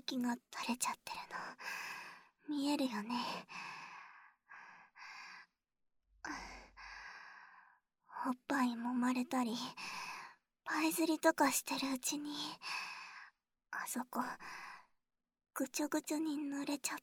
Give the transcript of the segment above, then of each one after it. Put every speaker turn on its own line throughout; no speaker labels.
液が垂れちゃってるの見えるよね。おっぱい揉まれたりパイ釣りとかしてるうちにあそこぐちょぐちょに濡れちゃった。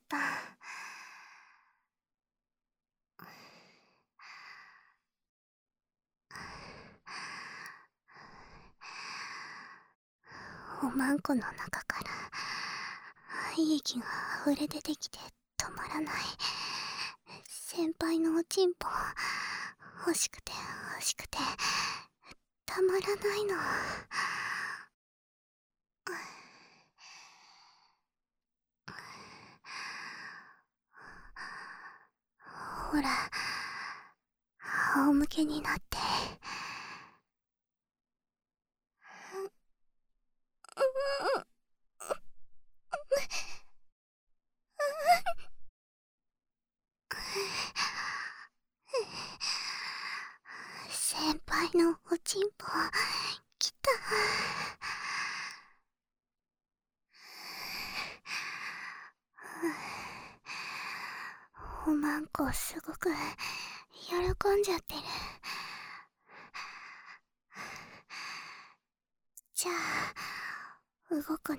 おまんこの中から愛液が溢れ出てきて止まらない。先輩のおちんぽ欲しくて欲しくてたまらないの。ほら仰向けになって。先輩のおちんぽきた。おまんこすごく喜んじゃってる。じゃあ動くね。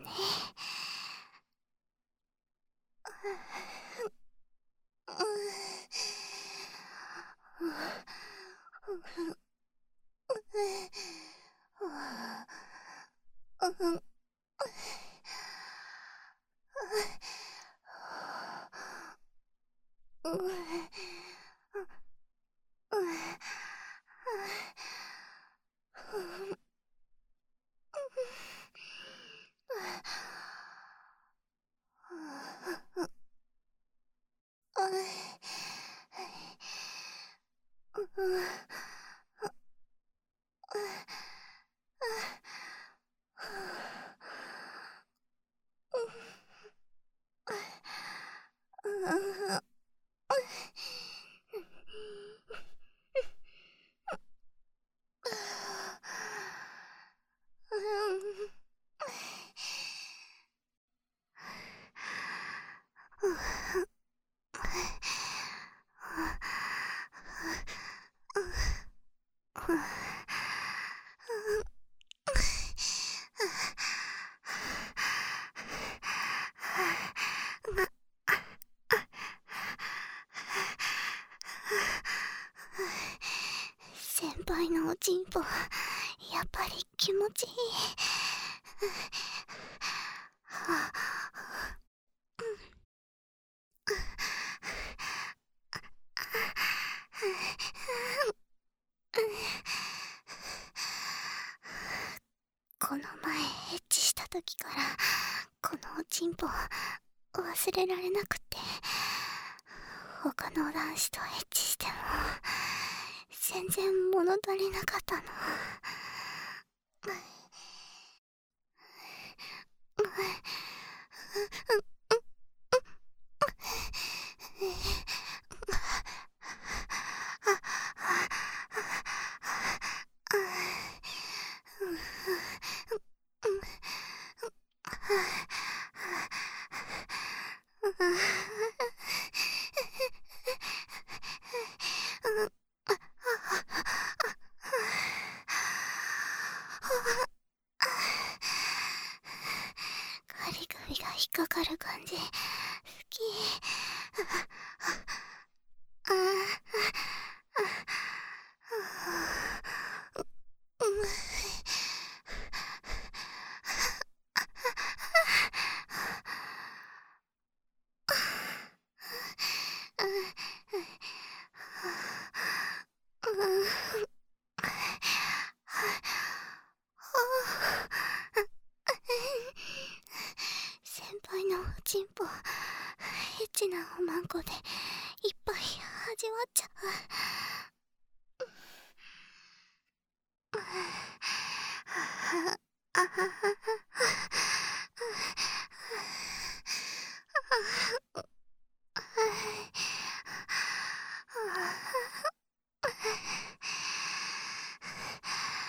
先輩のおちんぽやっぱり気持ちいい。この前エッチした時からこのおちんぽ忘れられなくて、他の男子とエッチしても全然物足りなかったの。ガリ首が引っかかる感じ好き。先輩のおちんぽエッチなおまんこでいっぱい味わっちゃう。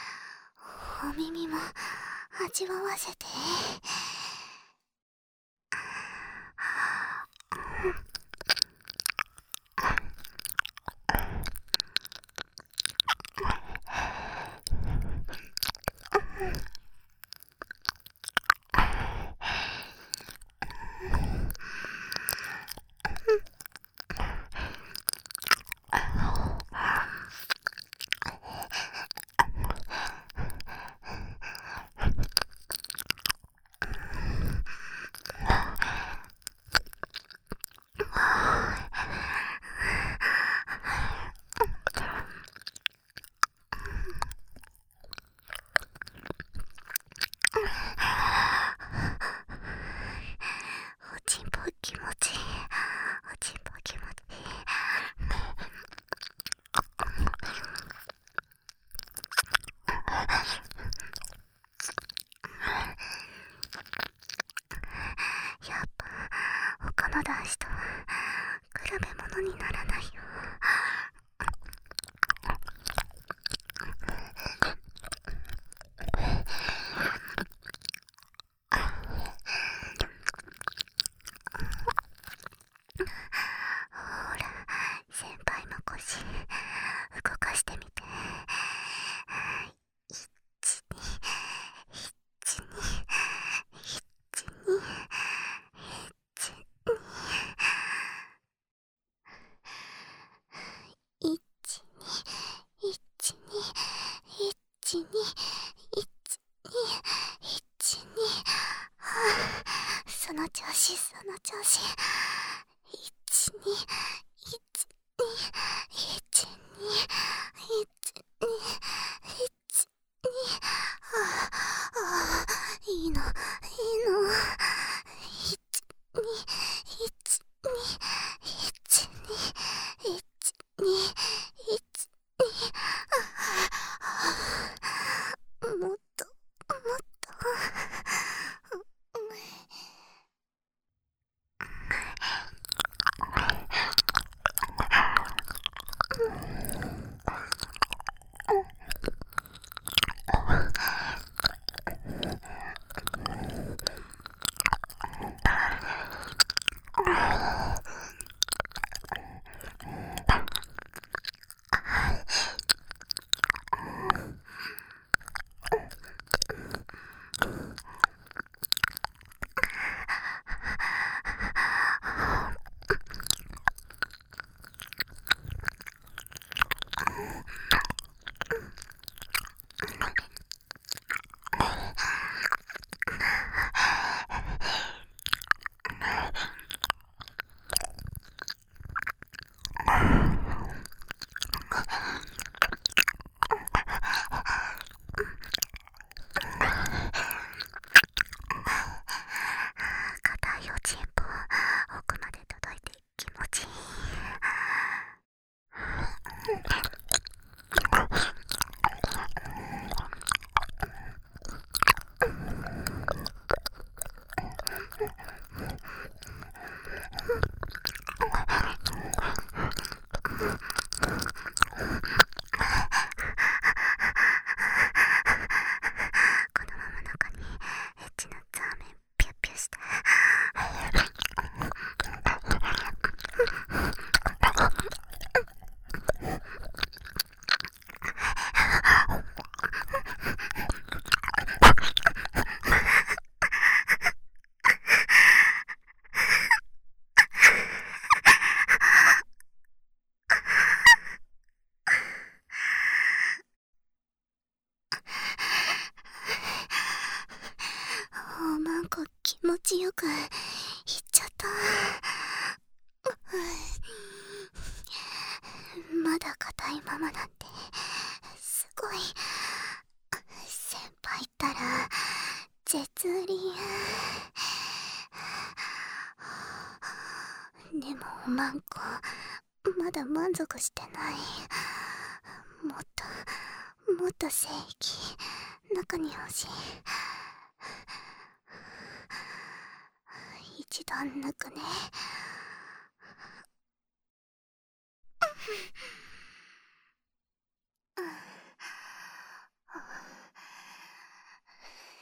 お耳も味わわせて。 おちんぽ気持ちいい。おちんぽ気持ちいい。やっぱ他の男子と比べ物にならないよ。ほら、先輩も腰動かしてみて。その調子、その調子。いいの、いいの。もっと、もっと。硬いおちんぽ奥まで届いて気持ちいい。このまま中にエッチなザーメンピュッピュして。おまんこ気持ちよくいっちゃった。まだ硬いままなんてすごい。先輩ったら絶倫。でもおまんこまだ満足してない。もっともっと精液中に欲しい。一段抜くね。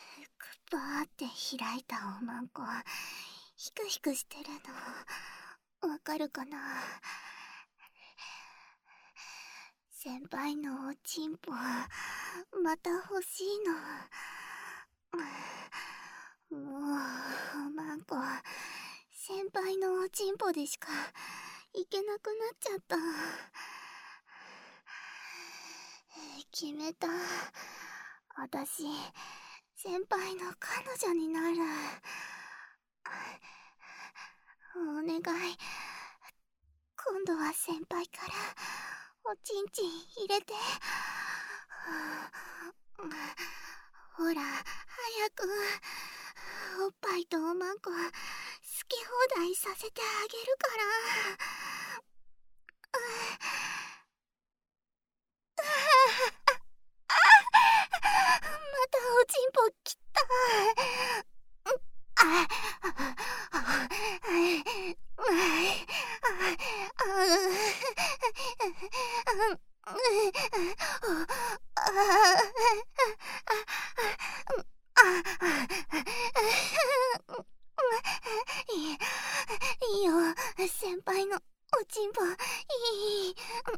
バーって開いたおまんこヒクヒクしてるのかるかな。先輩のおちんぽまた欲しいの。もうマンコ、先輩のおちんぽでしかいけなくなっちゃった。決めた。私、先輩の彼女になる。お願い。今度は先輩からおちんちん入れて。ほら、早く。おっぱいとおまんこ好き放題させてあげるから。またおちんぽきた。いいよ、先輩のおちんぽいい。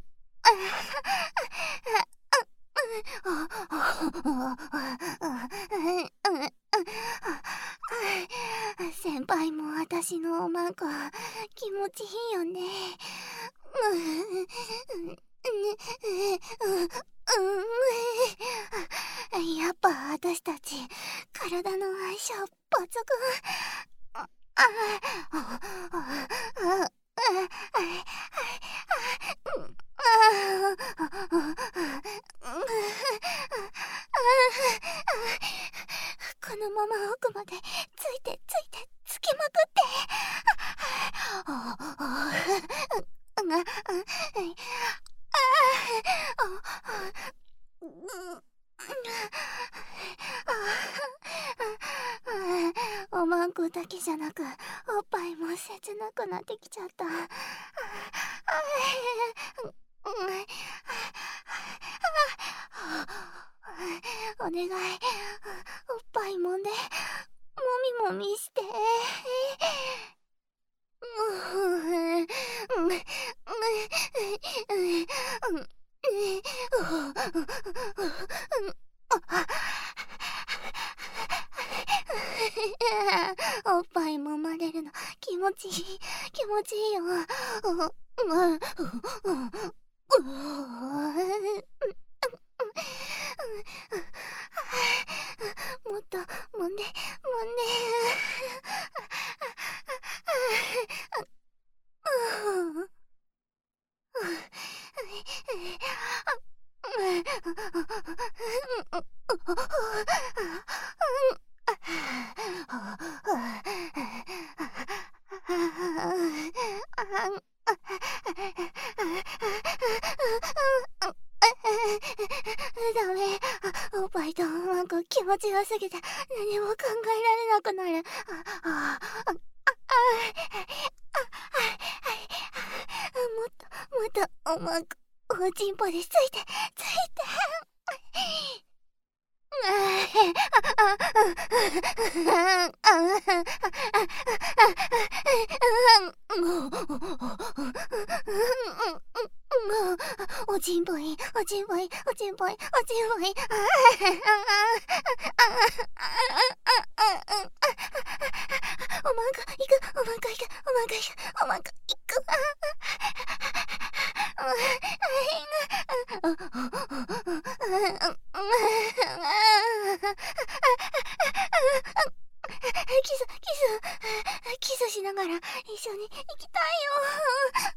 先輩も私のおまんこ気持ちいいよね。やっぱ私たち体の相性抜群。このまま奥までついてつきまくって。おまんこだけじゃなくおっぱいも切なくなってきちゃった。お願い、おっぱいもんでもみもみして。おっぱい揉まれるの気持ちいい、気持ちいいよ。もっと揉んで。ダメ。おっぱいとおまんこ気持ちよすぎて何も考えられなくなる。もっとおまんこおちんぽでついて。おちんぽい。おまんこいく。キスしながら一緒に行きたいよ。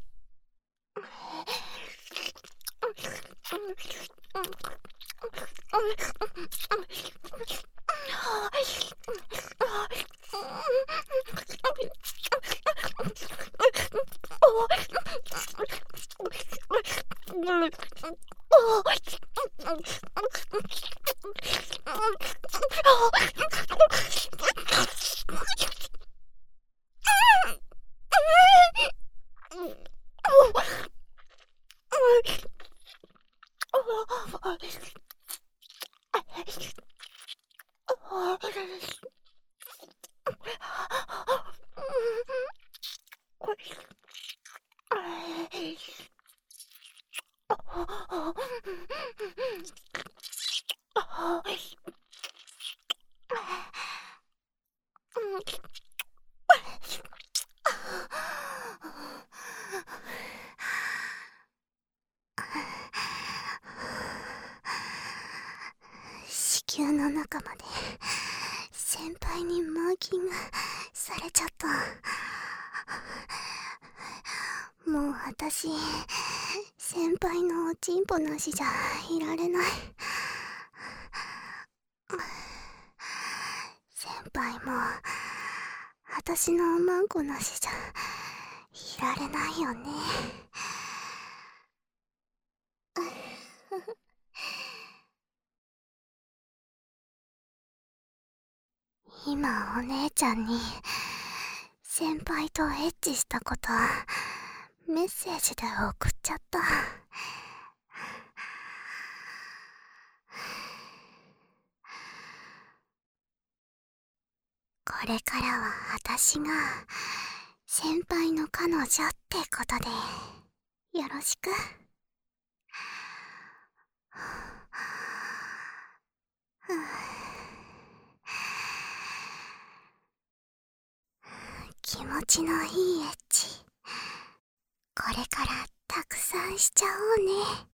子宮の中まで先輩にマーキングされちゃった。もう私、先輩のおちんぽなしじゃいられない。先輩も私のおまんこなしじゃいられないよね。今お姉ちゃんに先輩とエッチしたことメッセージで送っちゃった。これからは私が先輩の彼女ってことでよろしく。気持ちのいいエッチ、これからたくさんしちゃおうね。